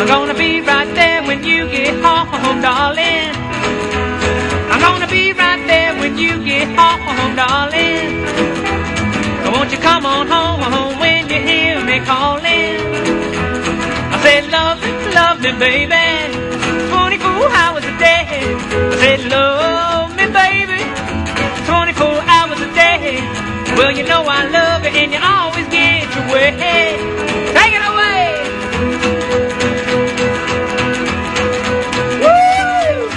gonna be right there when you get home, darling. I'm gonna be right there when you get home, darling. So won't you come on home when you hear me calling? I said, love me, baby, 24 hours a day. I said, love me, baby, 24 hours a day. Well, you know I love you and you always get your way. Take it away. Woo!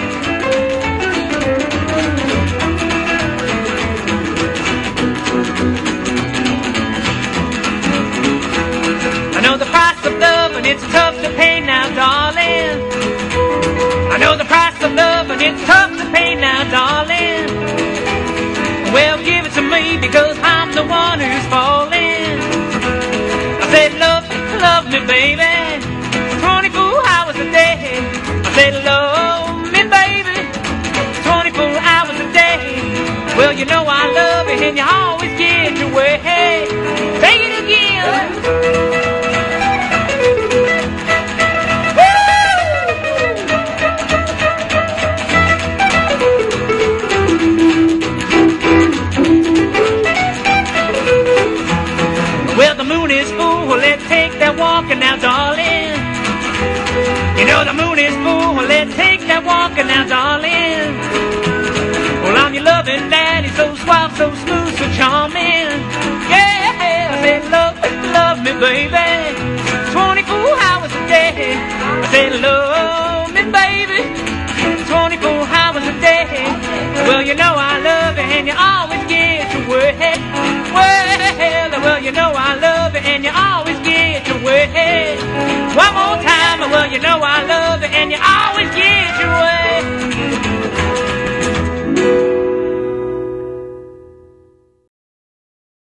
I know the price of love and it's tough to pay now, darling. I know the price of love and it's tough to pay now, darling. Well, give it to me because I'm the one who's falling. I said, love me, baby, 24 hours a day. I said, love me, baby, 24 hours a day. Well, you know I love you and you always get your way. Take it again. Well, the moon is full, let's take that walking now, darling. You know the moon is full, let's take that walking now, darling. Well, I'm your loving daddy, so suave, so smooth, so charming. Yeah, I said, love me, baby, 24 hours a day. I said, love me, baby, 24 hours a day. Well, you know I love you and you always get your way. Well, you know I